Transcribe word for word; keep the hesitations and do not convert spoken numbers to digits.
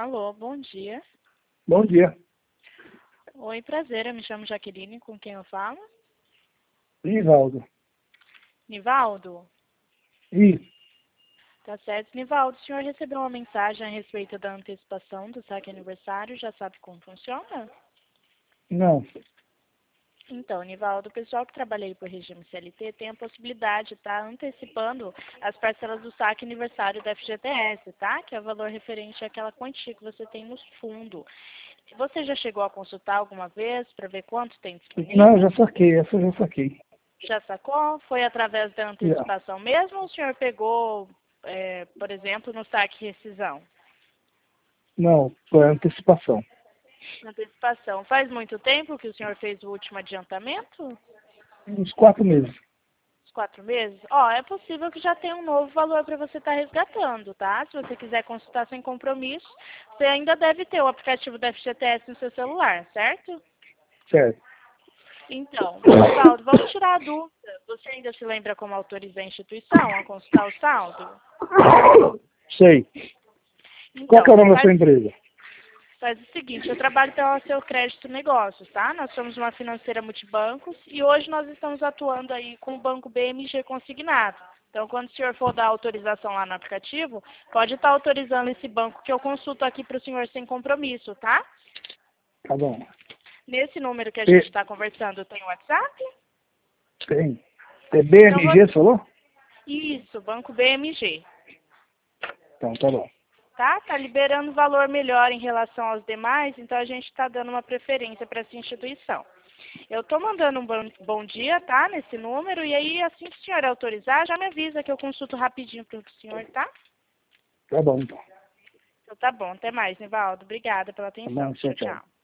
Alô, bom dia. Bom dia. Oi, prazer, eu me chamo Jaqueline, com quem eu falo? Nivaldo. Nivaldo? Isso. Tá certo. Nivaldo, o senhor recebeu uma mensagem a respeito da antecipação do saque aniversário, já sabe como funciona? Não. Então, Nivaldo, o pessoal que trabalha aí por regime C L T tem a possibilidade de estar antecipando as parcelas do saque aniversário da F G T S, tá? Que é o valor referente àquela quantia que você tem no fundo. Você já chegou a consultar alguma vez para ver quanto tem disponível? Não, já saquei. Essa eu já saquei. Já sacou? Foi através da Já. antecipação mesmo ou o senhor pegou, é, por exemplo, no saque rescisão? Não, foi antecipação. Antecipação. Faz muito tempo que o senhor fez o último adiantamento? Uns quatro meses. Uns quatro meses? Ó, é possível que já tenha um novo valor para você estar resgatando, tá? Se você quiser consultar sem compromisso, você ainda deve ter o aplicativo da F G T S no seu celular, certo? Certo. Então, Nivaldo, vamos tirar a dúvida. Você ainda se lembra como autorizar a instituição a consultar o saldo? Sei. Então, Qual que é o nome da faz, sua empresa? faz o seguinte, eu trabalho pela Seu Crédito Negócios, tá? Nós somos uma financeira multibancos e hoje nós estamos atuando aí com o Banco B M G consignado. Então, quando o senhor for dar autorização lá no aplicativo, pode estar autorizando esse banco que eu consulto aqui para o senhor sem compromisso, tá? Tá bom. Nesse número que a E, gente está conversando, tem o WhatsApp? tem. É B Então, M G, você... você falou? Isso, Banco B M G. Então, tá bom. Tá? Tá liberando valor melhor em relação aos demais, então a gente está dando uma preferência para essa instituição. Eu estou mandando um bom, bom dia, tá? Nesse número, e aí assim que o senhor autorizar, já me avisa que eu consulto rapidinho para o senhor, tá? Tá bom, então. Então tá bom, até mais, Nivaldo. Obrigada pela Tá bom, atenção. tchau, Tchau, tchau. tchau.